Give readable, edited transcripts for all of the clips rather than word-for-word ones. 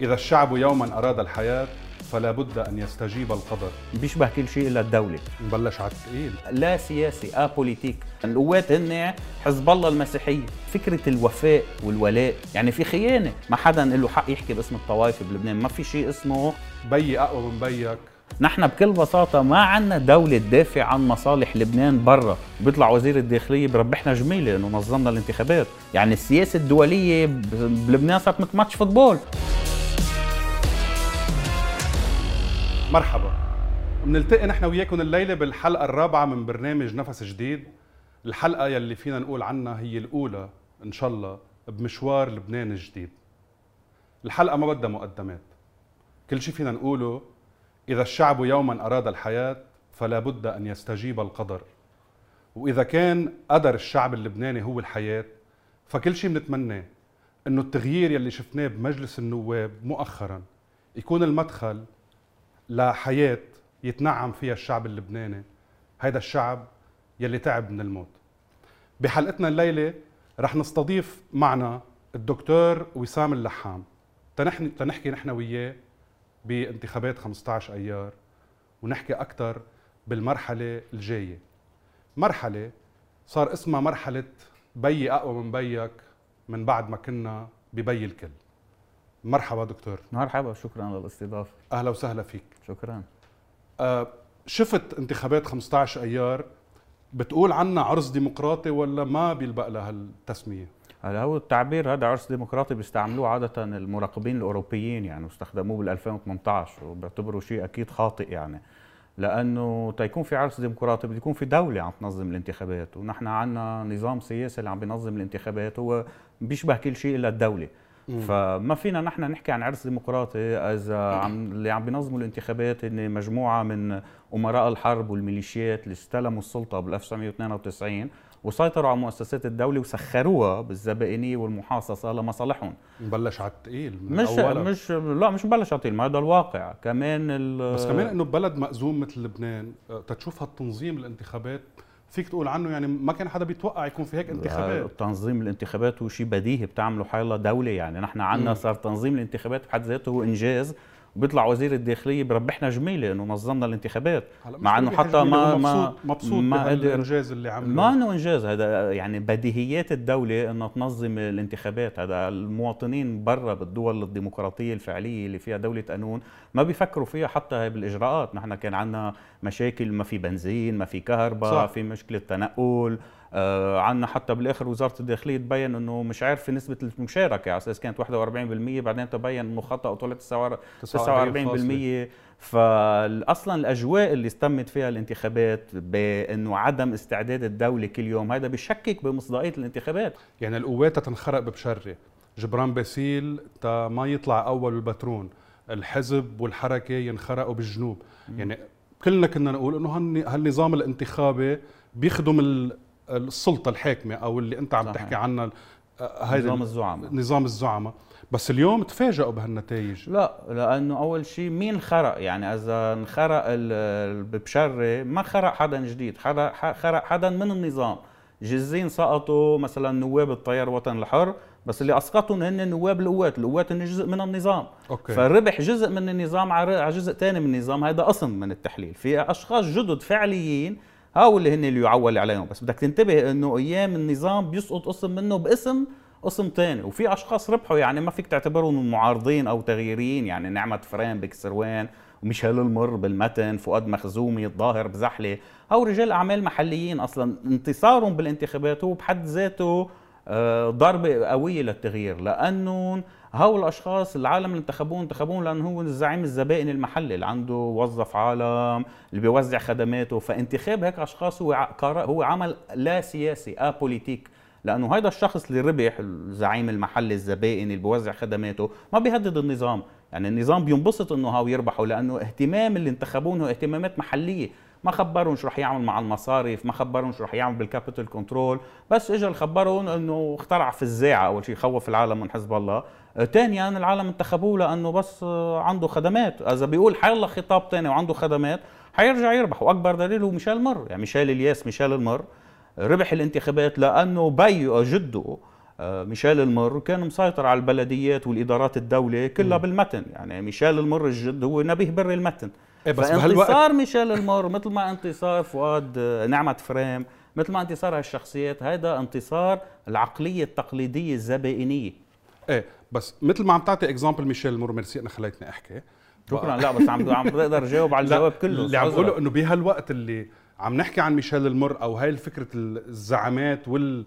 إذا الشعب يوما أراد الحياة فلا بد أن يستجيب القدر. بيشبه كل شيء إلا الدولة. نبلش على الثقيل. لا سياسي، بوليتيك. القوات هن حزب الله المسيحية. فكرة الوفاء والولاء، يعني في خيانة، ما حدا له حق يحكي باسم الطوائف بلبنان، ما في شيء اسمه بيي أقوى من بيك. نحن بكل بساطة ما عنا دولة تدافع عن مصالح لبنان برا. بيطلع وزير الداخلية بربحنا جميلة انه نظمنا الانتخابات. يعني السياسة الدولية بلبنان صارت مثل ماتش فوتبول. مرحبا، بنلتقي نحن وياكم الليلة بالحلقة الرابعة من برنامج نفس جديد. الحلقة يلي فينا نقول عنها هي الأولى إن شاء الله بمشوار لبنان الجديد. الحلقة ما بدها مقدمات، كل شيء فينا نقوله إذا الشعب يوما أراد الحياة فلا بد أن يستجيب القدر. وإذا كان قدر الشعب اللبناني هو الحياة، فكل شيء بنتمناه إنه التغيير يلي شفناه بمجلس النواب مؤخرا يكون المدخل لحياة يتنعم فيها الشعب اللبناني، هيدا الشعب يلي تعب من الموت. بحلقتنا الليلة رح نستضيف معنا الدكتور وسام اللحام تنحكي نحن وياه بانتخابات 15 أيار، ونحكي أكثر بالمرحلة الجاية، مرحلة صار اسمها مرحلة بيي أقوى من بيك من بعد ما كنا ببي الكل. مرحبا دكتور. مرحبا، شكرا للاستضافة. أهلا وسهلا فيك. شكرا. شفت انتخابات 15 أيار، بتقول عنا عرس ديمقراطي ولا ما بيلبق لها التسمية؟ هذا هو التعبير، هذا عرس ديمقراطي بيستعملوه عادة المراقبين الأوروبيين، يعني واستخدموه بال 2018 وبيعتبروا شيء أكيد خاطئ، يعني لأنه تيكون في عرس ديمقراطي بده يكون في دولة عم تنظم الانتخابات، ونحن عنا نظام سياسي اللي عم بينظم الانتخابات هو بيشبه كل شيء إلا الدولة. فما فينا نحن نحكي عن عرس ديمقراطي إذا اللي عم بينظموا الانتخابات إن مجموعة من أمراء الحرب والميليشيات اللي استلموا السلطة بال 1992 وسيطروا على مؤسسات الدولة وسخروها بالزبائنية والمحاصصة لمصالحهم. نبلش على الثقيل من مش نبلش على الثقيل، ما هذا الواقع كمان. بس كمان انه بلد مأزوم مثل لبنان تتشوف هالتنظيم الانتخابات فيك تقول عنه يعني ما كان حدا بيتوقع يكون في هيك انتخابات. تنظيم الانتخابات هو شيء بديهي بتعمله حيالله دولة، يعني نحن عنا صار تنظيم الانتخابات بحد ذاته هو انجاز، وبيطلع وزير الداخلية بربحنا جميلة انه نظمنا الانتخابات، مع انه حتى مبسوط بالانجاز اللي عمله. ما انه انجاز، هذا يعني بديهيات الدولة انها تنظم الانتخابات. هذا المواطنين برا بالدول الديمقراطية الفعلية اللي فيها دولة قانون ما بيفكروا فيها حتى هاي بالاجراءات. نحن كان عندنا مشاكل، ما في بنزين، ما في كهرباء، في مشكلة تنقل، عنا حتى بالاخر وزاره الداخليه تبين انه مش عارفه نسبه المشاركه، على اساس كانت 41%، بعدين تبين انه خطا وطلعت 49%. فاصلا الاجواء اللي استمت فيها الانتخابات بانه عدم استعداد الدوله كل يوم، هذا بيشكك بمصداقيه الانتخابات. يعني القوات تنخرق ببشره، جبران باسيل تا ما يطلع اول بالبترون، الحزب والحركه ينخرقوا بالجنوب. يعني كلنا كنا نقول انه هالنظام الانتخابي بيخدم السلطة الحاكمة أو اللي أنت عم تحكي عنها، نظام الزعماء. بس اليوم تفاجئوا بهالنتائج. لا، لأنه أول شيء مين خرق؟ يعني إذا انخرق ببشرة ما خرق حدا جديد، خرق حدا من النظام. جزين سقطوا مثلا نواب التيار الوطني الحر، بس اللي اسقطهم هن نواب القوات هن جزء من النظام. فربح جزء من النظام على جزء ثاني من النظام، هذا قسم من التحليل. في اشخاص جدد فعليين هاو اللي هن اللي يعول عليهم، بس بدك تنتبه انه ايام النظام بيسقط قسم منه باسم قسم ثاني، وفي اشخاص ربحوا، يعني ما فيك تعتبرهم معارضين او تغييريين. يعني نعمة فران بكسروان وميشيل المر بالمتن، فؤاد مخزومي، الظاهر بزحلة، هاو رجال اعمال محليين. اصلا انتصارهم بالانتخابات هو بحد ذاته ضربة قوية للتغيير، لانه هاو الاشخاص العالم اللي انتخبوهم لانه هو الزعيم الزبائن المحلي اللي عنده وظف عالم اللي بيوزع خدماته. فانتخاب هيك اشخاص هو عمل لا سياسي، بوليتيك، لانه هيدا الشخص اللي ربح الزعيم المحلي الزبائن اللي بيوزع خدماته ما بيهدد النظام. يعني النظام بينبسط انه هاو يربحوا، لانه اهتمام اللي انتخبونه اهتمامات محليه، ما خبرهم شو رح يعمل مع المصارف، ما خبرهم شو رح يعمل بالكابيتال كنترول، بس اجى خبرهم انه اخترع فزاعه. اول شيء خوف العالم من حزب الله، ثانيا العالم انتخبوه لانه بس عنده خدمات. اذا بيقول حيلا خطاب ثاني وعنده خدمات حيرجع يربح. واكبر دليل هو ميشيل المر، يعني ميشيل المر ربح الانتخابات لانه بيو جده ميشيل المر كان مسيطر على البلديات والادارات الدوله كلها بالمتن، يعني ميشيل المر الجد هو نبيه بر المتن. إيه بس فانتصار ميشيل المر مثل ما انتصار فؤاد نعمة فريم، مثل ما انتصار هالشخصيات، هذا انتصار العقليه التقليديه الزبائنيه. ايه بس مثل ما عم تعطي اكزامبل ميشيل المر، ميرسي انه خليتني احكي. شكرا. لا بس عم بقدر اجاوب على الجواب كله. اللي عم بقوله انه بهالوقت اللي عم نحكي عن ميشيل المر او هاي الفكره الزعامات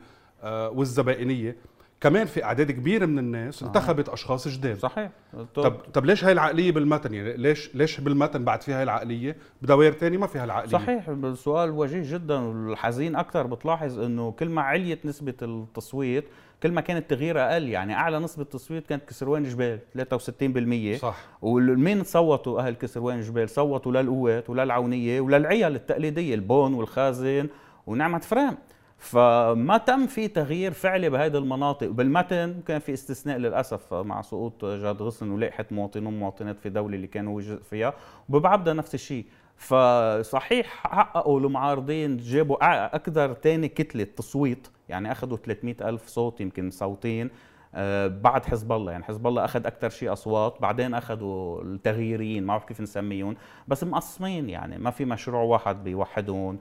والزبائنيه، كمان في اعداد كبيره من الناس انتخبت اشخاص جداد. صحيح. طب ليش هاي العقليه بالمتن؟ يعني ليش بالمتن بعد فيها هاي العقليه، بدوائر ثانيه ما فيها العقليه؟ صحيح. السؤال وجيه جدا. والحزين اكثر بتلاحظ انه كل ما عليت نسبه التصويت كل ما كان التغيير اقل. يعني اعلى نسبه تصويت كانت كسروان جبال 63%. صح. ومين صوتوا اهل كسروان جبال؟ صوتوا للقوات وللعونيه وللعيال التقليديه، البون والخازن ونعمة فريم. فما تم في تغيير فعلي بهذه المناطق. بالمتن كان في استثناء للاسف مع سقوط جاد غصن ولائحه مواطنون ومواطنات في دوله اللي كانوا جزء فيها، وببعبدا نفس الشيء. فصحيح حققوا المعارضين، جابوا اكثر ثاني كتله تصويت، يعني اخذوا 300 الف صوت، يمكن صوتين بعد حزب الله. يعني حزب الله اخذ اكثر شيء اصوات، بعدين اخذوا التغييريين، ما بعرف كيف نسميهم، بس مقسمين، يعني ما في مشروع واحد بيوحدون.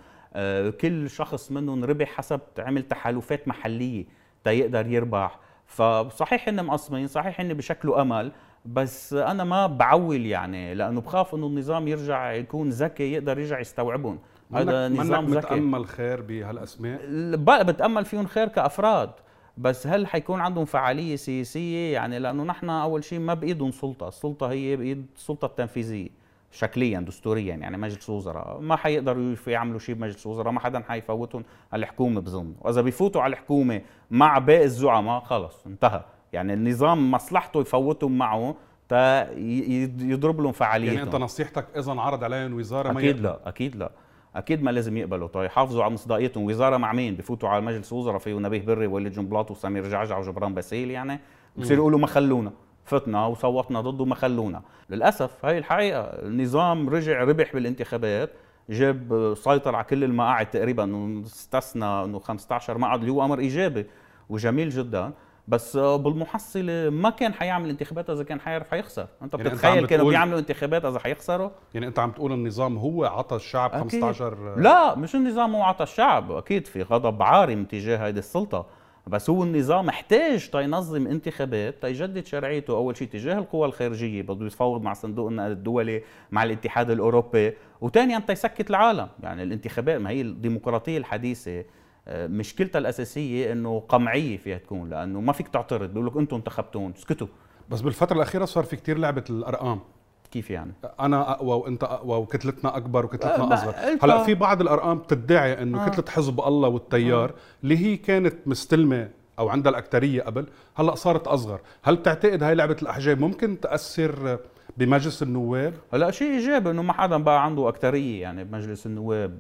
كل شخص منهم ربح حسب عمل تحالفات محليه تيقدر يربح. فصحيح ان مقسمين، صحيح ان بشكلوا امل، بس انا ما بعول، يعني لانه بخاف انه النظام يرجع يكون ذكي يقدر يرجع يستوعبهم. هذا نظام ذكي. متامل خير بهالاسماء؟ بتامل فيهم خير كافراد، بس هل حيكون عندهم فعاليه سياسيه؟ يعني لانه نحن اول شيء ما بايدهم سلطه، السلطه هي بايد السلطه التنفيذيه شكليا دستوريا، يعني مجلس وزراء ما حيقدروا يعملوا شيء بمجلس وزراء، ما حدا حيفوتهم على الحكومه بظن. واذا بيفوتوا على الحكومه مع باقي الزعماء خلص انتهى. يعني النظام مصلحته يفوتهم معه تا يضرب لهم فعاليتهم. يعني انت نصيحتك اذا عرض عليهم وزاره ما اكيد لا، اكيد لا، اكيد ما لازم يقبلوا. طيب يحافظوا على مصداقيتهم. وزاره مع مين؟ بفوتوا على مجلس وزراء فيه نبيه بري ووليد جنبلاط وسمير جعجع وجبران باسيل، يعني بصيروا يقولوا ما خلونا، فتنا وصوتنا ضده ما خلونا. للاسف هاي الحقيقه. النظام رجع ربح بالانتخابات، جاب سيطر على كل المقاعد تقريبا، انه استثنى انه 15 مقعد اللي هو امر ايجابي وجميل جدا، بس بالمحصله ما كان حيعمل انتخابات اذا كان حيعرف حيخسر. انت يعني بتتخيل كانوا بيعملوا انتخابات اذا حيخسروا؟ يعني انت عم تقول النظام هو عطى الشعب 15؟ لا، مش النظام هو عطى الشعب، اكيد في غضب عارم تجاه هذه السلطه، بس هو النظام احتاج تينظم انتخابات تيجدد شرعيته. اول شيء تجاه القوى الخارجيه، بده يتفاوض مع صندوق النقد الدولي، مع الاتحاد الاوروبي، وثانيا تيسكت العالم. يعني الانتخابات، ما هي الديمقراطيه الحديثه مشكلتها الاساسيه انه قمعيه فيها تكون، لانه ما فيك تعترض، بيقول لك انتم انتخبتون اسكتوا. بس بالفتره الاخيره صار في كتير لعبه الارقام. كيف يعني؟ انا اقوى وانت اقوى وكتلتنا اكبر وكتلتنا اصغر. هلا في بعض الارقام بتدعي انه كتله حزب الله والتيار اللي هي كانت مستلمه او عندها الاكثريه قبل، هلا صارت اصغر. هل بتعتقد هاي لعبه الاحجام ممكن تاثر بمجلس النواب؟ هلا شيء ايجابي انه ما حدا بقى عنده اكثريه يعني بمجلس النواب،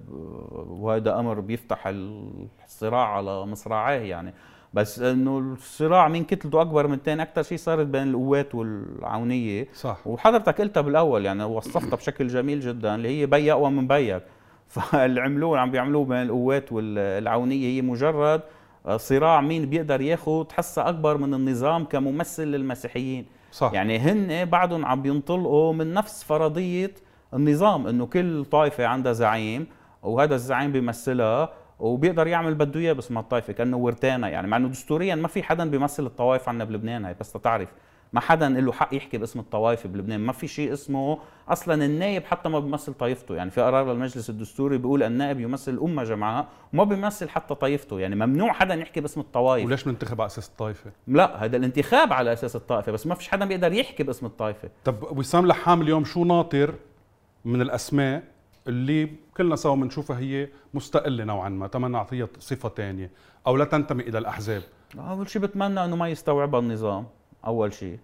وهذا امر بيفتح الصراع على مصراعيه يعني. بس انه الصراع مين كتلته اكبر من الثاني اكثر شيء صارت بين القوات والعونيه. صح. وحضرتك قلتها بالاول، يعني وصفتها بشكل جميل جدا، اللي هي بي اقوى من بيك. فاللي عملوه عم بيعملوه بين القوات والعونيه هي مجرد صراع مين بيقدر ياخذ حصه اكبر من النظام كممثل للمسيحيين. صح. يعني هن بعدهم عم بينطلقوا من نفس فرضيه النظام، انه كل طائفه عندها زعيم وهذا الزعيم بيمثلها وبيقدر يعمل بده اياه باسم الطائفه كانه ورتانا. يعني مع انه دستوريا ما في حدا بيمثل الطوائف عندنا بلبنان، هي بس تعرف ما حدا له حق يحكي باسم الطوائف بلبنان. ما في شيء اسمه اصلا النائب حتى ما بيمثل طائفته. يعني في قرار للمجلس الدستوري بيقول النائب يمثل الامه جمعاء وما بيمثل حتى طائفته. يعني ممنوع حدا يحكي باسم الطوائف. وليش بننتخب على اساس الطائفه؟ لا، هذا الانتخاب على اساس الطائفه، بس ما فيش حدا بيقدر يحكي باسم الطائفه. طب وسام لحام اليوم شو ناطر من الاسماء اللي كلنا سوا بنشوفها هي مستقله نوعا ما، تمنى نعطيها صفه ثانيه او لا تنتمي الى الاحزاب؟ اول شيء بتمنى انه ما يستوعبها النظام، اول شيء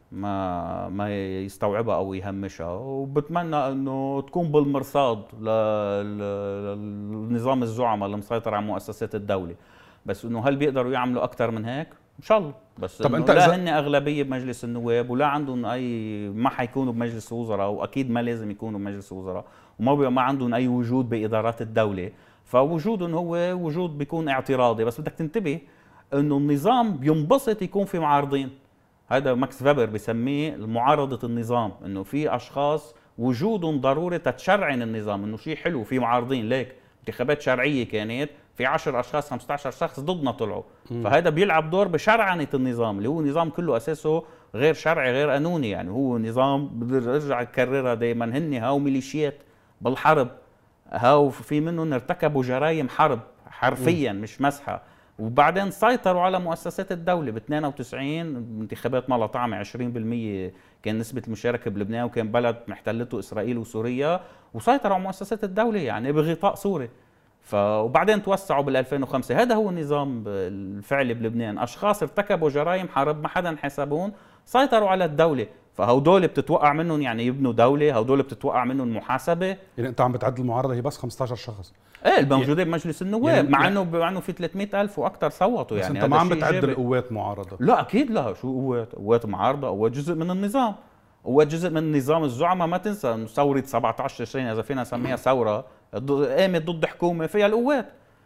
ما يستوعبها او يهمشها، وبتمنى انه تكون بالمرصاد للنظام الزعماء اللي مسيطر على مؤسسات الدوله. بس انه هل بيقدروا يعملوا اكثر من هيك؟ ان شاء الله. بس طب انت لا هن اغلبيه بمجلس النواب ولا عندهم اي، ما حيكونوا بمجلس وزراء، واكيد ما لازم يكونوا بمجلس وزراء، وما عندهم اي وجود بادارات الدوله، فوجودهم هو وجود بيكون اعتراضي. بس بدك تنتبه انه النظام بينبسط يكون في معارضين. هذا ماكس فيبر بسميه معارضة النظام، انه في اشخاص وجودهم ضروري تتشرعن النظام، انه شيء حلو في معارضين. ليك انتخابات شرعية كانت في 10 اشخاص 15 شخص ضدنا طلعوا، فهذا بيلعب دور بشرعنة النظام اللي هو نظام كله اساسه غير شرعي غير قانوني. يعني هو نظام برجع اكررها دائما، هن هاو ميليشيات بالحرب، هاو في منهم ارتكبوا جرائم حرب حرفيا مش مسحة، وبعدين سيطروا على مؤسسات الدولة. ب 92 انتخابات ما لها طعمة، 20% كان نسبة المشاركة بلبنان، وكان بلد محتلته إسرائيل وسوريا، وسيطروا على مؤسسات الدولة يعني بغطاء سوري. وبعدين توسعوا بال 2005. هذا هو النظام الفعلي بلبنان، أشخاص ارتكبوا جرائم حرب ما حدا حسبون، سيطروا على الدولة، فهودول بتتوقع منهم يعني يبنوا دولة، هودول بتتوقع منهم محاسبة. يعني انت عم بتعد المعارضه هي بس 15 شخص؟ ايه الموجودين بمجلس النواب، يعني مع انه في 300,000 واكثر صوتوا. بس يعني انت ما عم بتعد القوات معارضه؟ لا اكيد لا، شو قوات معارضه؟ قوات جزء من النظام، قوات جزء من النظام. الزعماء ما تنسى انه ثوره 17 تشرين اذا فينا نسميها ثوره قامت ضد حكومه فيها القوات.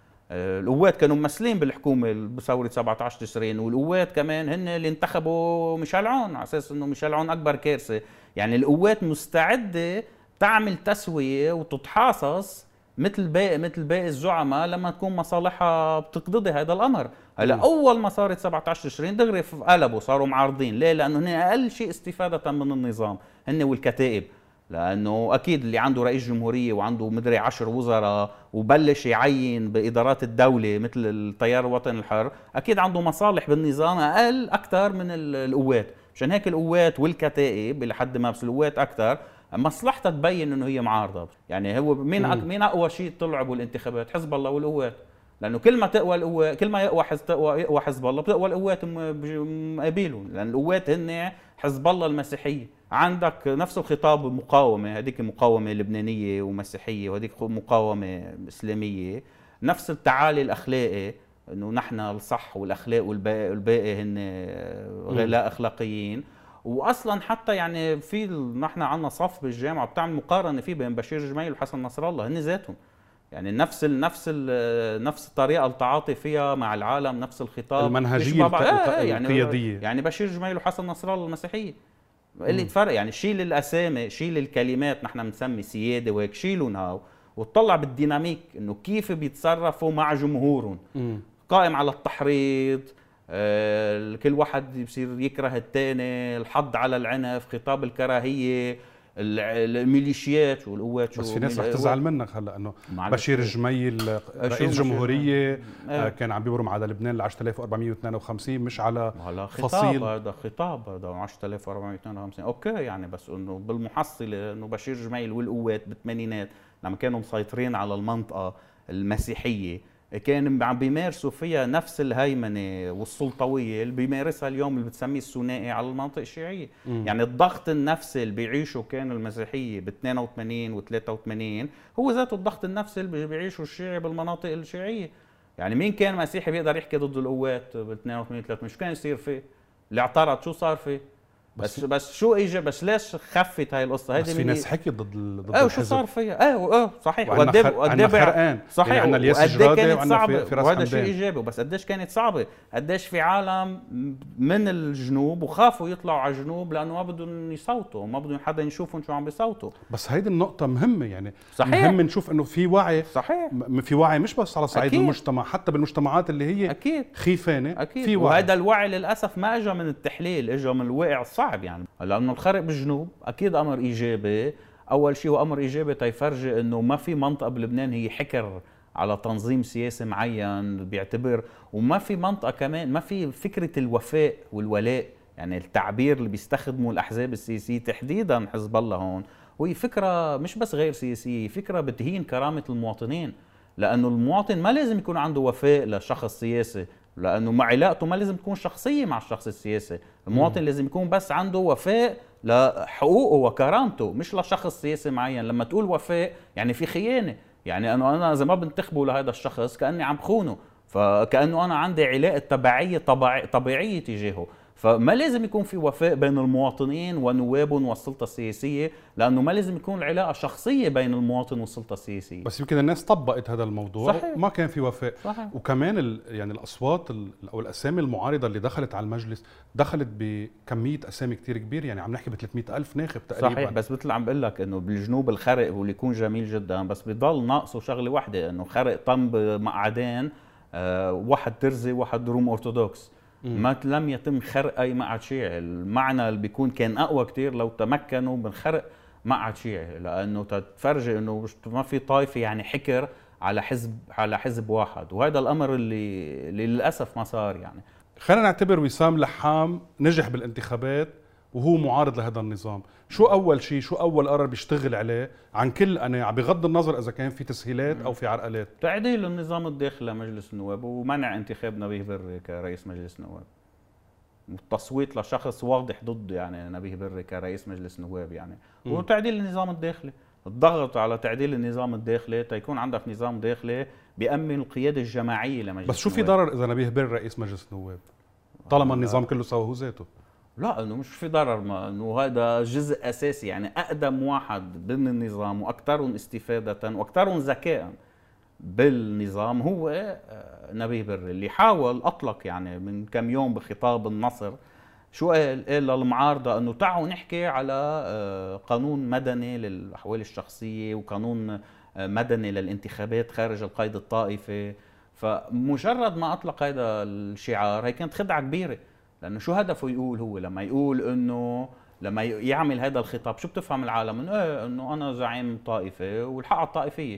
القوات كانوا ممثلين بالحكومه بثوره 17 تشرين، والقوات كمان هن اللي انتخبوا ميشيل عون على اساس انه ميشيل عون اكبر كارثه. يعني القوات مستعده تعمل تسويه وتتحاصص مثل باقي الزعماء لما تكون مصالحها بتقتضي هذا الامر. هلا اول ما صارت 17 تشرين دغري قلبوا صاروا معارضين. ليه؟ لانه هن اقل شيء استفاده من النظام، هن والكتائب. لانه اكيد اللي عنده رئيس جمهوريه وعنده مدري 10 وزراء وبلش يعين بادارات الدوله مثل التيار الوطني الحر، اكيد عنده مصالح بالنظام اقل اكثر من القوات. مشان هيك القوات والكتائب الى حد ما، بس القوات اكثر مصلحتها تبين انه هي معارضه. يعني هو مين اقوى شيء طلعوا بالانتخابات؟ حزب الله والقوات. لانه كل ما تقوى القوة، كل ما يقوى حزب الله، بتقوى القوات مقابلهم، لان القوات هن حزب الله المسيحيه. عندك نفس الخطاب المقاومه، هذيك مقاومه لبنانيه ومسيحيه، وهذيك مقاومه اسلاميه. نفس التعالي الاخلاقي، انه نحن الصح والاخلاق والباقي هن لا ااخلاقيين. واصلا حتى يعني في نحن عندنا صف بالجامعه بتعمل مقارنه فيه بين بشير جميل وحسن نصر الله، هن ذاتهم يعني نفس الطريقه التعاطي فيها مع العالم، نفس الخطاب، المنهجيه القياديه. يعني بشير جميل وحسن نصر الله المسيحيه اللي تفرق. يعني شيل الاسامي، شيل الكلمات، نحن بنسمي سياده وهيك، شيلهم هاو وتطلع بالديناميك انه كيف بيتصرفوا مع جمهورهم. قائم على التحريض، كل واحد بصير يكره الثاني، الحض على العنف، خطاب الكراهيه، الميليشيات والقوات. بس في ناس رح تزعل منك هلا انه بشير جميل رئيس جمهوريه كان عم بيبرم على لبنان ل 10452 مش على فصيل. هذا خطاب، هذا 10452 اوكي يعني، بس انه بالمحصله انه بشير جميل والقوات بالثمانينات لما كانوا مسيطرين على المنطقه المسيحيه كانوا عم بيمارسوا فيها نفس الهيمنه والسلطويه اللي بيمارسها اليوم اللي بتسميه الثنائي على المناطق الشيعيه. يعني الضغط النفسي اللي بيعيشه كان المسيحيه ب 82 و 83 هو ذاته الضغط النفسي اللي بيعيشه الشيعي بالمناطق الشيعيه. يعني مين كان مسيحي بيقدر يحكي ضد القوات بال 82 83؟ شو كان يصير فيه؟ اللي اعترض شو صار فيه؟ بس شو اجى؟ بس ليش خفت هاي القصه؟ بس في ناس حكي ضد الحزب. شو صار فيها؟ صحيح. وقد ايه صحيح، يعني عندنا الياس الجرادي وعندنا في راس وهذا شيء ايجابي. بس قديش كانت صعبه، قديش في عالم من الجنوب وخافوا يطلعوا على الجنوب لانه ما بدهم يصوتوا، ما بدهم حدا يشوفهم شو عم بيصوتوا. بس هيدي النقطه مهمه، يعني صحيح. مهم نشوف انه في وعي. صحيح، في وعي مش بس على صعيد المجتمع، حتى بالمجتمعات اللي هي أكيد. خيفانه أكيد. في وعي. وهذا الوعي للاسف ما اجى من التحليل، اجى من الواقع الصعب. يعني لانه الخرق بالجنوب اكيد امر ايجابي. اول شيء هو امر ايجابي تيفرجي انه ما في منطقه بلبنان هي حكر على تنظيم سياسي معين بيعتبر، وما في منطقه كمان ما في فكره الوفاء والولاء. يعني التعبير اللي بيستخدمه الاحزاب السياسيه تحديدا حزب الله هون وهي فكره مش بس غير سياسيه، فكره بتهين كرامه المواطنين. لانه المواطن ما لازم يكون عنده وفاء لشخص سياسي، لانه مع علاقته ما لازم تكون شخصيه مع الشخص السياسي. المواطن لازم يكون بس عنده وفاء لحقوقه وكرامته، مش لشخص سياسي معين. لما تقول وفاء يعني في خيانه، يعني انا اذا ما بنتخبه لهذا الشخص كاني عم بخونه، فكانه انا عندي علاقه تبعيه طبيعيه تجاهه. فما لازم يكون في وفاء بين المواطنين ونوابهم والسلطة السياسية، لأنه ما لازم يكون العلاقة شخصية بين المواطن والسلطة السياسية. بس يمكن الناس طبقت هذا الموضوع، صحيح. ما كان في وفاء. صحيح. وكمان يعني الاصوات او الاسامي المعارضه اللي دخلت على المجلس دخلت بكميه اسامي كتير كبير، يعني عم نحكي ب 300,000 ناخب تقريبا. صحيح، بس مثل عم بقول لك انه بالجنوب الخرق واللي يكون جميل جدا، بس بضل ناقصه شغله وحده، انه خرق طن بمقعدين، واحد ترزي واحد روم ارثوذكس. ما لم يتم خرق اي مقعد شيعي. المعنى اللي بيكون كان اقوى كتير لو تمكنوا من خرق مقعد شيعي، لانه تتفرجي انه ما في طائفه يعني حكر على حزب واحد، وهذا الامر اللي للاسف ما صار. يعني خلينا نعتبر وسام لحام نجح بالانتخابات وهو معارض لهذا النظام، شو اول شيء، شو اول قرار بيشتغل عليه عن كل قناعه بغض النظر اذا كان في تسهيلات او في عرقلات؟ تعديل النظام الداخلي لمجلس النواب ومنع انتخاب نبيه بري كرئيس مجلس النواب، والتصويت لشخص واضح ضد يعني نبيه بري كرئيس مجلس النواب يعني. وتعديل النظام الداخلي، الضغط على تعديل النظام الداخلي تيكون عندك نظام داخلي بيأمن القيادة الجماعية لمجلس بس شو في النواب. ضرر اذا نبيه بري رئيس مجلس النواب طالما النظام كله سوى هو ذاته؟ لا، انه مش في ضرر، ما انه هذا جزء اساسي. يعني اقدم واحد ضمن النظام واكثرهم استفاده واكثرهم ذكاء بالنظام هو نبيه بري، اللي حاول اطلق يعني من كم يوم بخطاب النصر شو قال للمعارضه انه تعالوا نحكي على قانون مدني للاحوال الشخصيه وقانون مدني للانتخابات خارج القيد الطائفي. فمجرد ما اطلق هذا الشعار هي كانت خدعه كبيره، لانه شو هدفه يقول هو لما يقول انه لما يعمل هذا الخطاب؟ شو بتفهم العالم؟ انه انه انا زعيم طائفه والحق على الطائفيه،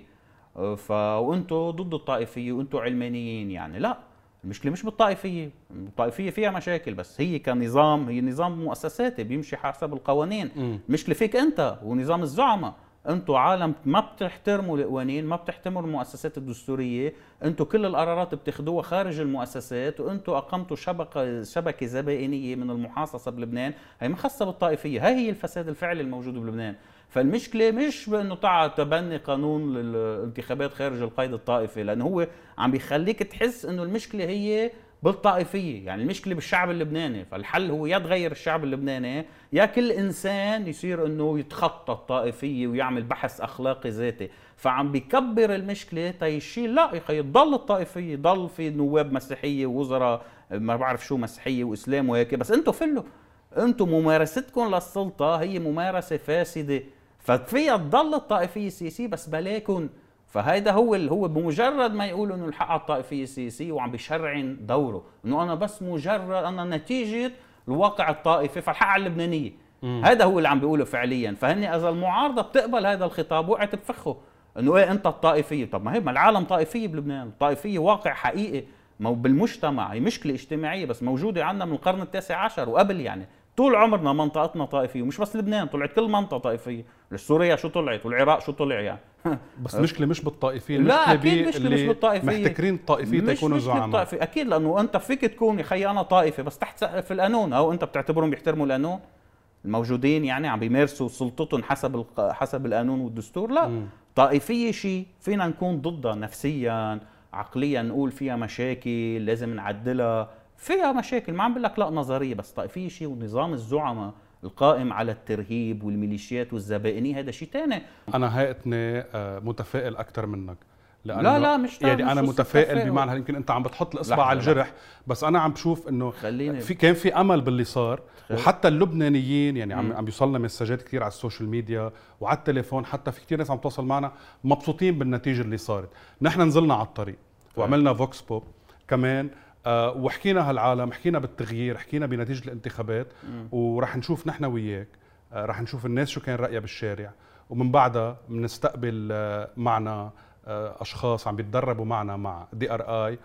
وانتم ضد الطائفيه وانتم علمانيين. يعني لا، المشكله مش بالطائفيه، الطائفيه فيها مشاكل، بس هي كنظام هي نظام مؤسساتي بيمشي حسب القوانين. المشكله فيك انت ونظام الزعماء، انتم عالم ما بتحترموا القوانين، ما بتحترموا المؤسسات الدستوريه، انتم كل القرارات بتاخذوها خارج المؤسسات، وانتم اقمتوا شبكه زبائنيه من المحاصصه بلبنان، هي ما خاصه بالطائفيه، هي الفساد الفعلي الموجود بلبنان. فالمشكله مش بانه تعال تبني قانون الانتخابات خارج القيد الطائفي، لانه هو عم بيخليك تحس انه المشكله هي بالطائفيه، يعني المشكله بالشعب اللبناني. فالحل هو يا تغير الشعب اللبناني يا كل انسان يصير انه يتخطى الطائفيه ويعمل بحث اخلاقي ذاتي. فعم بيكبر المشكله تيشيل، لا يا اخي تضل الطائفيه، ضل في نواب مسيحيه ووزراء ما بعرف شو مسيحيه واسلام وهيك، بس انتم فلوا، انتم ممارستكم للسلطه هي ممارسه فاسده، ففيها تضل الطائفيه السياسيه بس بلاكن. فهيدا هو بمجرد ما يقول انه الحق على الطائفيه السياسيه وعم بيشرعن دوره، انه انا بس مجرد انا نتيجه الواقع الطائفي فالحق على اللبنانيه. هذا هو اللي عم بيقوله فعليا. فهن اذا المعارضه بتقبل هذا الخطاب وقعت بفخه انه ايه انت الطائفيه. طب ما هي ما العالم طائفيه بلبنان، الطائفيه واقع حقيقي بالمجتمع، هي مشكله اجتماعيه بس موجوده عندنا من القرن التاسع عشر وقبل. يعني طول عمرنا منطقتنا طائفيه، ومش بس لبنان، طلعت كل منطقه طائفيه، سوريا شو طلعت والعراق شو طلع يعني. بس المشكله مش بالطائفيه، لا اكيد مشكله مش بالطائفيه، محتكرين الطائفيه تيكونوا زعماء. اكيد، لانه انت فيك تكون يا خي انا طائفه بس تحت سقف القانون، او انت بتعتبرهم بيحترموا القانون الموجودين، يعني عم بيمارسوا سلطتهم حسب القانون والدستور. لا طائفيه شيء فينا نكون ضدها نفسيا عقليا، نقول فيها مشاكل لازم نعدلها، فيها مشاكل ما عم بقول لك لا نظريه، بس طائفيه شيء. ونظام الزعماء القائم على الترهيب والميليشيات والزبائنيه هذا شيء ثاني. انا هيئتني متفائل اكثر منك، لانه لا مش يعني انا متفائل بمعنى يمكن انت عم بتحط الاصبع على الجرح، بس انا عم بشوف انه كان في امل باللي صار. وحتى اللبنانيين يعني عم بيوصلنا مسجات كثير على السوشيال ميديا وعلى التليفون، حتى في كثير ناس عم توصل معنا مبسوطين بالنتيجه اللي صارت. نحن نزلنا على الطريق وعملنا فوكس بوب كمان، وحكينا هالعالم، حكينا بالتغيير، حكينا بنتيجه الانتخابات، ورح نشوف نحن وياك، رح نشوف الناس شو كان رايها بالشارع، ومن بعدها بنستقبل معنا اشخاص عم بيتدربوا معنا مع DRI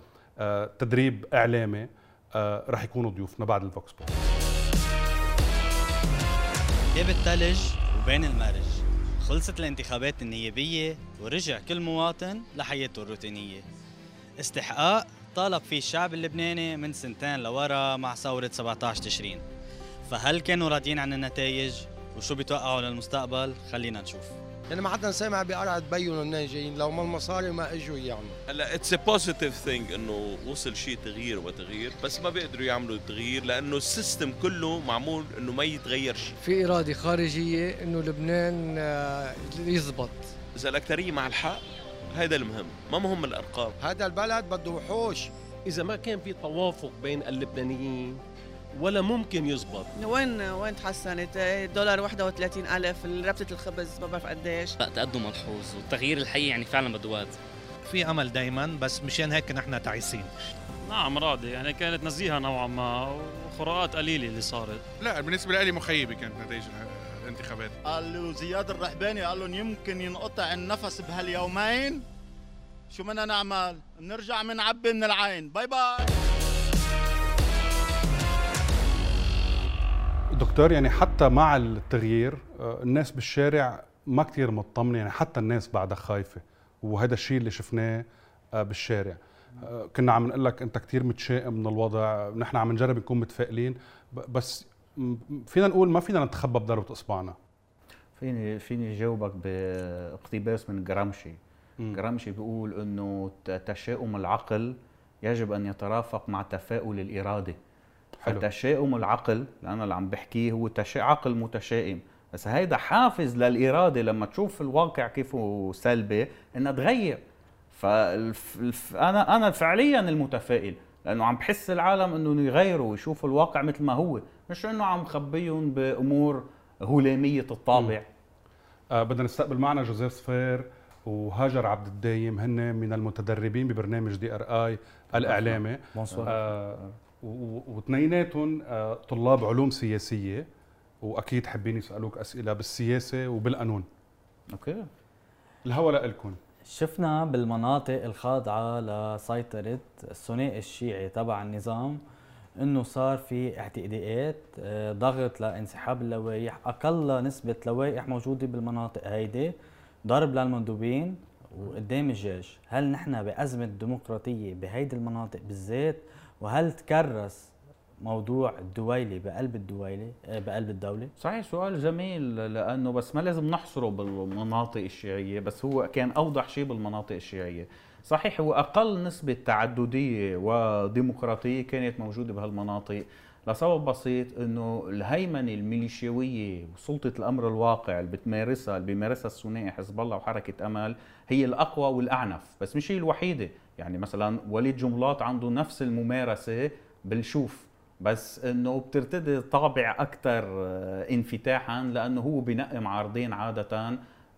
تدريب اعلامي، رح يكونوا ضيوفنا بعد الفوكس بوب. جاب الثلج وبين المارج، خلصت الانتخابات النيابيه ورجع كل مواطن لحياته الروتينيه. استحقاق طالب فيه الشعب اللبناني من سنتين لورا مع ثورة 17 تشرين. فهل كانوا راضيين عن النتائج وشو بيتوقعوا للمستقبل؟ خلينا نشوف. يعني ما حدا سامع بقرعة بيهم هن جايين، لو ما المصاري ما اجوا يعني. هلا اتس ا بوزيتيف ثينج انه وصل شيء تغيير وتغيير، بس ما بيقدروا يعملوا تغيير لانه السيستم كله معمول انه ما يتغير شيء. في إرادة خارجية إنه لبنان يزبط. اذا الاكثريه مع الحق هذا المهم، ما مهم الارقام. هذا البلد بده وحوش. إذا ما كان في توافق بين اللبنانيين ولا ممكن يزبط. وين تحسنت؟ دولار 31,000 ربطة الخبز ما بعرف قديش. تقدم ملحوظ والتغيير الحقيقي يعني فعلا بده وقت. في امل دائما، بس مشان هيك نحن تعيسين. نعم راضي، يعني كانت نزيهه نوعا ما وخروقات قليله اللي صارت. لا بالنسبه لي مخيبه كانت نتائج الانتخابات. قالوا زياد الرحباني قال لهم يمكن ينقطع النفس بهاليومين، شو بدنا نعمل؟ نرجع منعبي من العين. باي باي. دكتور، يعني حتى مع التغيير الناس بالشارع ما كتير مطمنة، يعني حتى الناس بعدها خايفة، وهذا الشيء اللي شفناه بالشارع. كنا عم نقول لك انت كتير متشائم من الوضع، نحن عم نجرب نكون متفائلين، بس فينا نقول ما فينا نتخبى بضربة اصبعنا. فيني جاوبك باقتباس من جرامشي. جرامشي بيقول انه تشاؤم العقل يجب ان يترافق مع تفاؤل الاراده. فتشاؤم العقل اللي انا اللي عم بحكيه هو عقل متشائم، بس هيدا حافز للاراده لما تشوف الواقع كيف سلبي انها تغير. انا فعليا المتفائل، لانه عم بحس العالم انه يغيروا ويشوفوا الواقع مثل ما هو، مش انه عم خبيهم بامور هلاميه الطابع. بدنا نستقبل معنا جوزيف صفير وهاجر عبد الدايم، هن من المتدربين ببرنامج DRI الاعلامي. واثنيناتهم طلاب علوم سياسيه، واكيد حابين يسالوك اسئله بالسياسه وبالقانون. اوكي، الهوا لكم. شفنا بالمناطق الخاضعه لسيطره الثنائي الشيعي تبع النظام انه صار في اعتداءات، ضغط لانسحاب اللوائح، اقل نسبه لوائح موجوده بالمناطق هيدي، ضرب للمندوبين وقدام الجيش. هل نحن بازمه ديمقراطيه بهيدي المناطق بالذات؟ وهل تكرس موضوع الدويلة بقلب الدولة؟ صحيح، سؤال جميل، لأنه بس ما لازم نحصره بالمناطق الشيعية، بس هو كان أوضح شيء بالمناطق الشيعية. صحيح، هو أقل نسبة تعددية وديمقراطية كانت موجودة بهالمناطق لسبب بسيط، أنه الهيمنة الميليشيوية وسلطة الأمر الواقع اللي بيمارسها الثنائي حزب الله وحركة أمل هي الأقوى والأعنف، بس مش هي الوحيدة. يعني مثلا وليد جنبلاط عنده نفس الممارسة بالشوف، بس انه بترتدي طابع اكثر انفتاحا، لانه هو بنقي معارضين عاده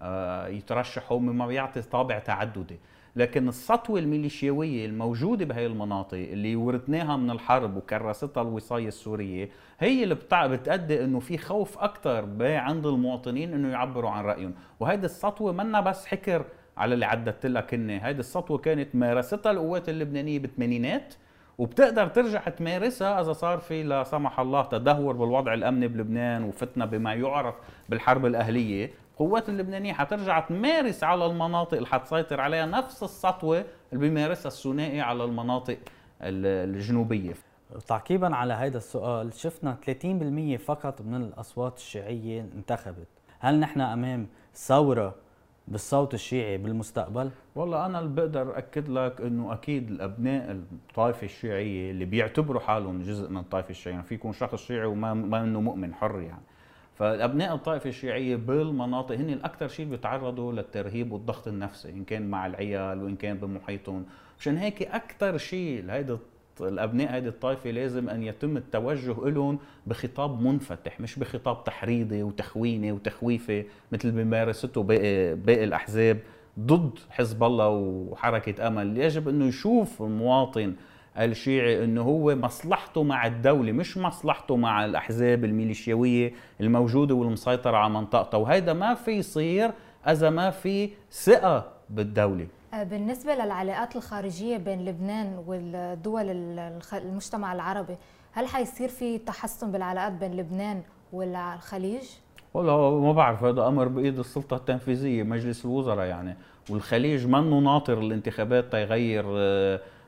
يترشحوا، مما بيعطي طابع تعددي. لكن السطوه الميليشياويه الموجوده بهي المناطق اللي ورثناها من الحرب وكرستها الوصايه السوريه هي اللي بتؤدي انه في خوف اكثر عند المواطنين انه يعبروا عن رايهم. وهيدي السطوه منا بس حكر على اللي عددت لك هن، هيدي السطوه كانت مارستها القوات اللبنانيه بالثمانينات، وبتقدر ترجع تمارسها اذا صار في لا سمح الله تدهور بالوضع الامني بلبنان وفتنه بما يعرف بالحرب الاهليه. القوات اللبنانيه حترجع تمارس على المناطق اللي حتسيطر عليها نفس السطوه اللي بيمارسها الثنائي على المناطق الجنوبيه. تعقيبا على هذا السؤال، شفنا 30% فقط من الاصوات الشيعيه انتخبت. هل نحن امام ثوره بالصوت الشيعي بالمستقبل؟ والله أنا اللي بقدر أكد لك إنه أكيد الأبناء الطائفة الشيعية اللي بيعتبروا حالهم جزء من الطائفة الشيعية، يعني في يكون شخص شيعي وما إنه مؤمن حر يعني، فالأبناء الطائفة الشيعية بالمناطق هن الأكثر شيء بيتعرضوا للترهيب والضغط النفسي، إن كان مع العيال وإن كان بمحيطهم. مشان هيك أكثر شيء لهيدا الأبناء هذه الطائفة لازم أن يتم التوجه لهم بخطاب منفتح، مش بخطاب تحريضي وتخويني وتخويفي مثل بيمارسته باقي الأحزاب ضد حزب الله وحركة أمل. يجب أنه يشوف المواطن الشيعي أنه هو مصلحته مع الدولة مش مصلحته مع الأحزاب الميليشياوية الموجودة والمسيطرة على منطقته، وهذا ما في يصير إذا ما في ثقة بالدولة. بالنسبة للعلاقات الخارجية بين لبنان والدول المجتمع العربي، هل حيصير في تحسن بالعلاقات بين لبنان والخليج؟ والله ما بعرف، هذا أمر بإيد السلطة التنفيذية مجلس الوزراء يعني، والخليج منه ناطر الانتخابات تيغير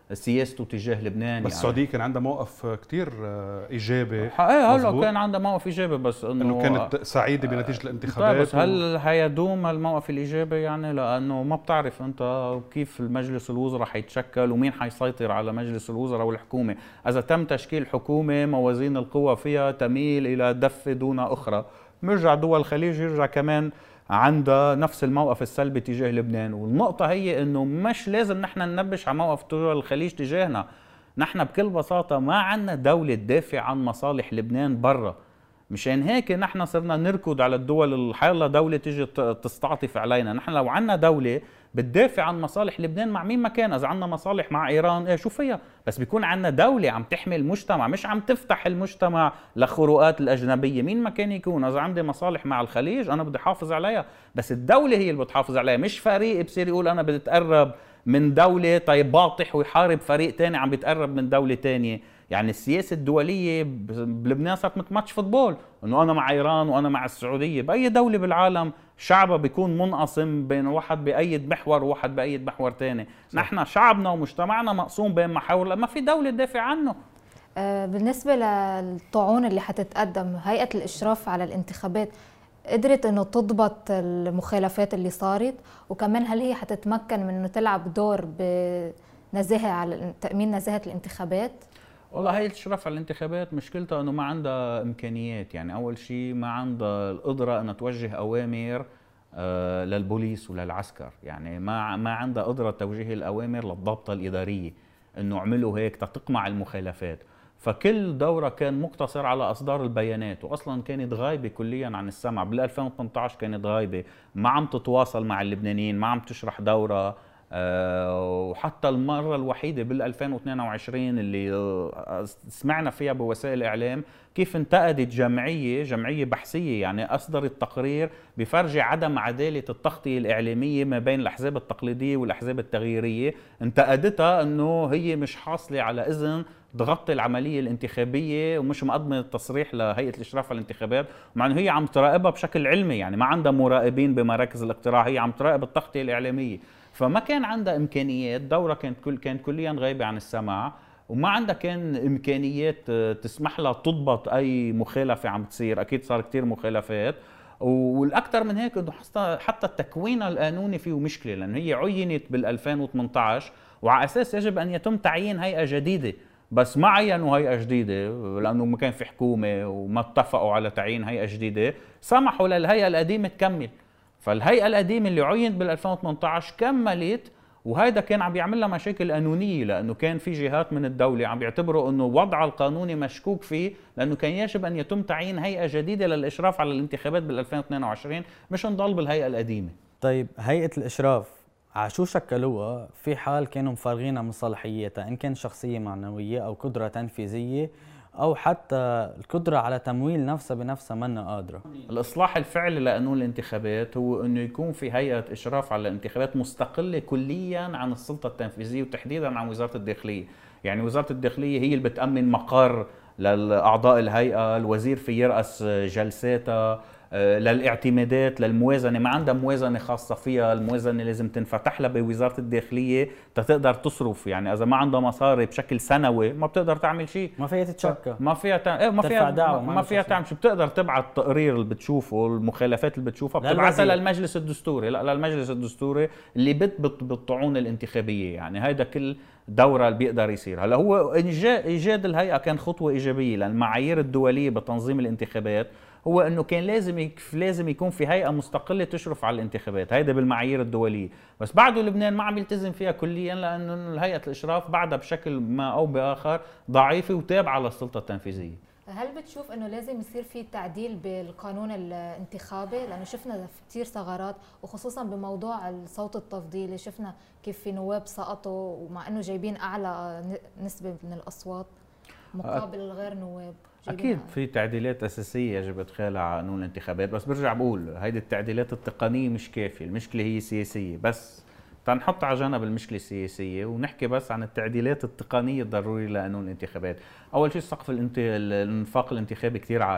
سياسته تجاه لبنان. بس السعوديه يعني كان عندها موقف كتير ايجابي. ايه هلا كان عندها موقف ايجابي، بس انه كانت سعيده بنتيجه الانتخابات. طيب بس هل حيدوم الموقف الايجابي؟ يعني لانه ما بتعرف انت كيف المجلس الوزراء حيتشكل ومين حيسيطر على مجلس الوزراء والحكومه. اذا تم تشكيل حكومه موازين القوى فيها تميل الى دفه دون اخرى، بيرجع دول الخليج يرجع كمان عندها نفس الموقف السلبي تجاه لبنان. والنقطة هي انه مش لازم نحن ننبش على موقف دول الخليج تجاهنا. نحن بكل بساطة ما عندنا دولة تدافع عن مصالح لبنان برا، مشان هيك نحن صرنا نركض على الدول الحالة دولة تيجي تستعطف علينا. نحن لو عندنا دولة بتدافع عن مصالح لبنان مع مين ما كان، اذا عندنا مصالح مع ايران ايه شو فيها، بس بيكون عندنا دولة عم تحمي المجتمع، مش عم تفتح المجتمع لخروقات الاجنبية مين ما كان يكون. اذا عندي مصالح مع الخليج انا بدي احافظ عليها، بس الدولة هي اللي بتحافظ عليها، مش فريق بصير يقول انا بدي اتقرب من دولة طيب باطح ويحارب فريق تاني عم بيتقرب من دولة تانية. يعني السياسة الدولية بلبنان صارت مثل ماتش فوتبول، انه انا مع ايران وانا مع السعودية. باي دولة بالعالم شعبها بيكون منقسم بين واحد بأيد محور وواحد بأيد محور تاني. نحن شعبنا ومجتمعنا مقسوم بين محاور لما في دولة تدافع عنه. بالنسبة للطعون اللي حتتقدم، هيئة الإشراف على الانتخابات قدرت انه تضبط المخالفات اللي صارت؟ وكمان هل هي حتتمكن من انه تلعب دور بنزاهة على تأمين نزاهة الانتخابات؟ والله هي الاشراف على الانتخابات مشكلتها انه ما عندها امكانيات. يعني اول شيء ما عندها القدره انها توجه اوامر للبوليس وللعسكر. يعني ما عندها قدره توجيه الاوامر للضابطه الاداريه انه اعملوا هيك تقمع المخالفات. فكل دوره كان مقتصر على اصدار البيانات، واصلا كانت غايبه كليا عن السمع. بال 2018 كانت غايبه، ما عم تتواصل مع اللبنانيين، ما عم تشرح دوره. وحتى المرة الوحيدة بال 2022 اللي سمعنا فيها بوسائل الإعلام كيف انتقدت جمعية بحثية، يعني أصدرت تقرير بفرجي عدم عدالة التغطية الإعلامية ما بين الأحزاب التقليدية والأحزاب التغييرية. انتقدتها أنه هي مش حاصلة على إذن تغطي العملية الانتخابية ومش مقدمة التصريح لهيئة الإشراف على الانتخابات، مع أنه هي عم تراقبها بشكل علمي. يعني ما عندها مراقبين بمراكز الاقتراع، هي عم تراقب التغطية الإعلامية. فما كان عندها امكانيات، دوره كانت كليا غايبه عن السمع، وما عندها كان امكانيات تسمح لها تضبط اي مخالفه عم تصير. اكيد صار كثير مخالفات، والاكثر من هيك انه حتى التكوين القانوني فيه مشكله، لانه هي عينت بال 2018 وعلى اساس يجب ان يتم تعيين هيئه جديده، بس ما عينوا هيئه جديده لانه ما كان في حكومه وما اتفقوا على تعيين هيئه جديده، سمحوا للهيئه القديمه تكمل. فالهيئة القديمة اللي عينت بال 2018 كملت، وهيدا كان عم بيعمل لها مشاكل قانونية، لأنه كان في جهات من الدولة عم بيعتبروا أنه وضعها القانوني مشكوك فيه، لأنه كان يجب أن يتم تعيين هيئة جديدة للإشراف على الانتخابات بال 2022 مش نضل بالهيئة القديمة. طيب هيئة الإشراف عشو شكلوها في حال كانوا مفرغينها من صلاحياتها، إن كان شخصية معنوية أو قدرة تنفيذية أو حتى القدرة على تمويل نفسها بنفسها منا قادرة؟ الإصلاح الفعلي لقانون الانتخابات هو أنه يكون في هيئة إشراف على الانتخابات مستقلة كلياً عن السلطة التنفيذية وتحديداً عن وزارة الداخلية. يعني وزارة الداخلية هي اللي بتأمن مقر للأعضاء الهيئة، الوزير في يرأس جلساتها، للاعتمادات، للموازنة ما عندها موازنة خاصة فيها، الموازنة لازم تنفتح لها بوزارة الداخلية تقدر تصرف. يعني إذا ما عندها مصاري بشكل سنوي ما بتقدر تعمل شيء، ما فيها تتشكى، ما فيها تعمل شيء. بتقدر تبعت التقرير اللي بتشوفه، المخالفات اللي بتشوفها بتبعتها للمجلس الدستوري، للمجلس الدستوري اللي بتضبط بالطعون الانتخابية. يعني هيدا كل دورة اللي بيقدر يصير. هلا هو إيجاد الهيئة كان خطوة إيجابية، لأن المعايير الدولية بتنظيم الانتخابات هو انه كان لازم يكون في هيئه مستقله تشرف على الانتخابات، هيدا بالمعايير الدوليه، بس بعده لبنان ما عم يلتزم فيها كليا، لانه هيئه الاشراف بعدها بشكل ما او باخر ضعيفه وتابعه للسلطه التنفيذيه. هل بتشوف انه لازم يصير في تعديل بالقانون الانتخابي؟ لانه شفنا كثير ثغرات، وخصوصا بموضوع الصوت التفضيلي، شفنا كيف في نواب سقطوا ومع انه جايبين اعلى نسبه من الاصوات مقابل الغير نواب. اكيد في تعديلات اساسيه يجب ادخالها على قانون الانتخابات، بس برجع بقول هيدي التعديلات التقنيه مش كافيه، المشكله هي سياسيه. بس تنحط على جنب المشكله السياسيه ونحكي بس عن التعديلات التقنيه الضروريه لقانون الانتخابات. اول شيء سقف الانفاق الانتخابي كثير عالي،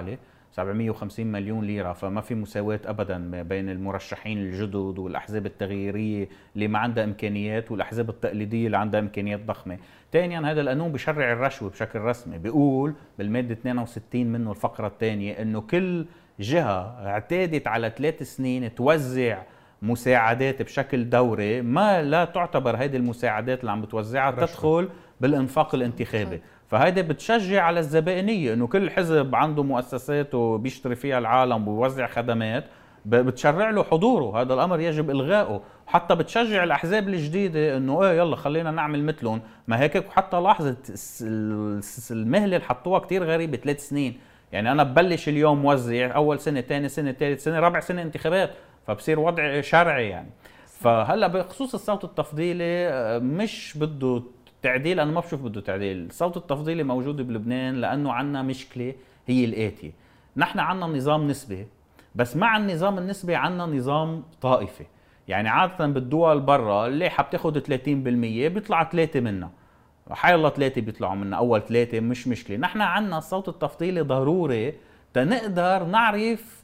750 مليون ليرة، فما في مساواة أبدا بين المرشحين الجدد والأحزاب التغييرية اللي ما عندها إمكانيات والأحزاب التقليدية اللي عندها إمكانيات ضخمة. ثانيا هذا القانون بيشرع الرشوة بشكل رسمي، بيقول بالمادة 62 منه الفقرة الثانية إنه كل جهة اعتادت على 3 سنين توزع مساعدات بشكل دوري ما لا تعتبر هذه المساعدات اللي عم بتوزعها تدخل بالانفاق الانتخابي. فهيدا بتشجع على الزبائنية، انه كل حزب عنده مؤسساته بيشتري فيها العالم وبيوزع خدمات بتشرع له حضوره. هذا الامر يجب الغائه، حتى بتشجع الاحزاب الجديده انه ايه يلا خلينا نعمل مثلهم. ما هيك حتى لاحظت المهله اللي حطوها كثير غريبه 3 سنين. يعني انا ببلش اليوم موزع اول سنه ثاني سنه ثالث سنه رابع سنه انتخابات، فبصير وضع شرعي يعني. فهلا بخصوص الصوت التفضيلي مش بده تعديل، انا ما بشوف بده تعديل. الصوت التفضيلي موجود بلبنان لانه عندنا مشكله هي الاتيه، نحن عندنا نظام نسبي، بس مع النظام النسبي عندنا نظام طائفي. يعني عاده بالدول برا اللائحه بتاخذ 30% بيطلع 3 منها، حيالله 3 بيطلعوا منها، اول 3 مش مشكله. نحن عندنا الصوت التفضيلي ضروري تنقدر نعرف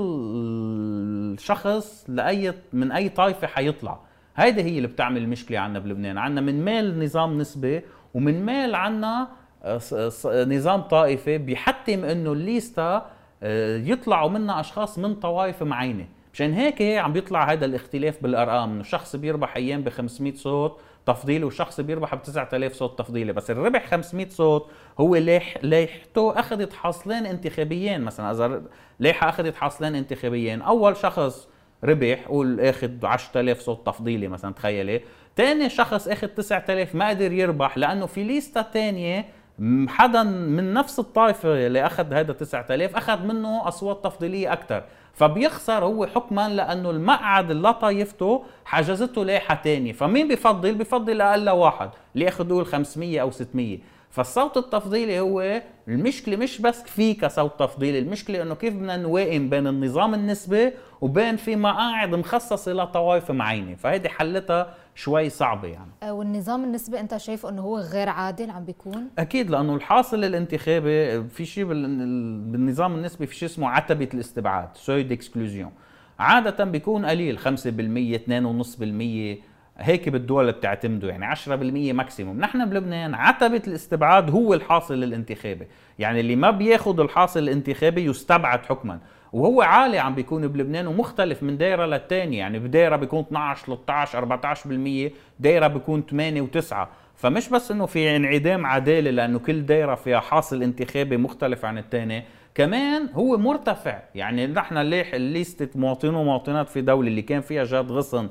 كل شخص من اي طائفه حيطلع. هيدي هي اللي بتعمل المشكله عندنا بلبنان. عندنا من مال نظام نسبي ومن مال عندنا نظام طائفي بيحتم انه الليستا يطلعوا منها اشخاص من طوائف معينه. مشان هيك عم بيطلع هذا الاختلاف بالارقام، انه شخص بيربح ايام ب 500 صوت تفضيلي وشخص بيربح ب 9000 صوت تفضيلي. بس الربح 500 صوت هو لايحته اخذت حاصلين انتخابيين. مثلا اذا لايحه اخذت حاصلين انتخابيين، اول شخص ربح قول اخذ 10000 صوت تفضيلي مثلا، تخيلي. ثاني شخص اخذ 9000 ما قدر يربح لانه في ليستا ثانيه حدا من نفس الطائفه اللي اخذ هذا 9000 اخذ منه اصوات تفضيليه اكثر، فبيخسر هو حكما لانه المقعد اللي طائفته حجزته لائحه ثانيه. فمين بفضل اقل واحد اللي اخذ قول 500 او 600. فالصوت التفضيلي هو المشكله مش بس فيه كصوت تفضيلي، المشكله انه كيف بدنا نوائم بين النظام النسبي وبين في مقاعد مخصصه لطوائف معينه. فهيدي حلتها شوي صعبه يعني. والنظام النسبي انت شايف انه هو غير عادل عم بيكون؟ اكيد، لانه الحاصل الانتخابي في شيء بالنظام النسبي في شيء اسمه عتبه الاستبعاد، سوي ديكسكلوزيون. عاده بيكون قليل 5% 2.5%، هيك بالدول اللي بتعتمدوا يعني 10% ماكسيموم. نحن بلبنان عتبة الاستبعاد هو الحاصل الانتخابي، يعني اللي ما بياخد الحاصل الانتخابي يستبعد حكما. وهو عالي عم بيكون بلبنان ومختلف من دائرة للتانية، يعني بدائرة بيكون 12 13 14%، دائرة بيكون 8 و9. فمش بس انه في انعدام عدالة لانه كل دائرة فيها حاصل انتخابي مختلف عن الثاني، كمان هو مرتفع. يعني نحن الليستة مواطنين ومواطنات في دولة اللي كان فيها جاد غصن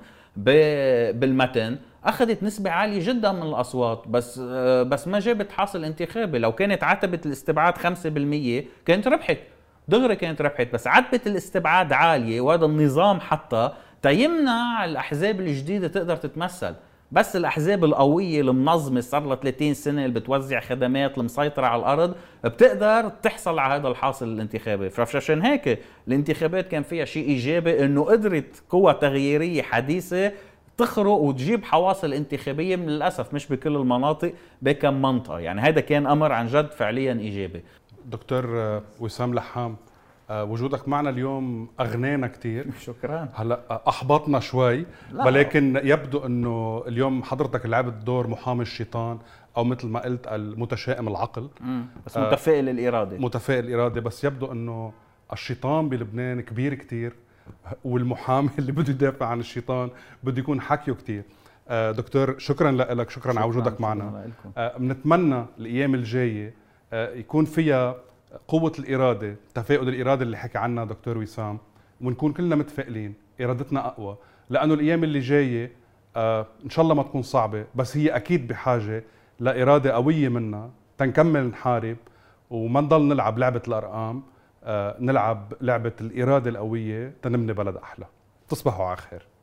بالمتن اخذت نسبة عالية جدا من الاصوات، بس ما جابت حاصل انتخابي. لو كانت عتبة الاستبعاد 5% كانت ربحت دغري، كانت ربحت. بس عتبة الاستبعاد عالية، وهذا النظام حتى تيمنع الاحزاب الجديدة تقدر تتمثل. بس الاحزاب القوية المنظمة صار لها 30 سنة اللي بتوزع خدمات المسيطرة على الارض بتقدر تحصل على هذا الحاصل الانتخابي. فعشان هيك الانتخابات كان فيها شيء ايجابي، انه قدرت قوى تغييرية حديثة تخرق وتجيب حواصل انتخابية. من للاسف مش بكل المناطق، بكم منطقة. يعني هذا كان امر عن جد فعليا ايجابي. دكتور وسام لحام، وجودك معنا اليوم اغنانا كثير. شكرا. هلا احبطنا شوي، ولكن يبدو انه اليوم حضرتك لعبت دور محامي الشيطان، او مثل ما قلت المتشائم العقل. بس متفائل الاراده. متفائل الاراده، بس يبدو انه الشيطان بلبنان كبير كثير، والمحامي اللي بده يدافع عن الشيطان بده يكون حكيه كثير. دكتور شكرا لك، شكرا على وجودك معنا. بنتمنى الايام الجايه يكون فيها قوة الإرادة، تفاؤل الإرادة اللي حكى عنها دكتور وسام، ونكون كلنا متفائلين، إرادتنا أقوى، لأنه الأيام اللي جاية إن شاء الله ما تكون صعبة، بس هي أكيد بحاجة لإرادة قوية منا تنكمل نحارب وما نضل نلعب لعبة الأرقام، نلعب لعبة الإرادة القوية تنبني بلد أحلى. تصبحوا على خير.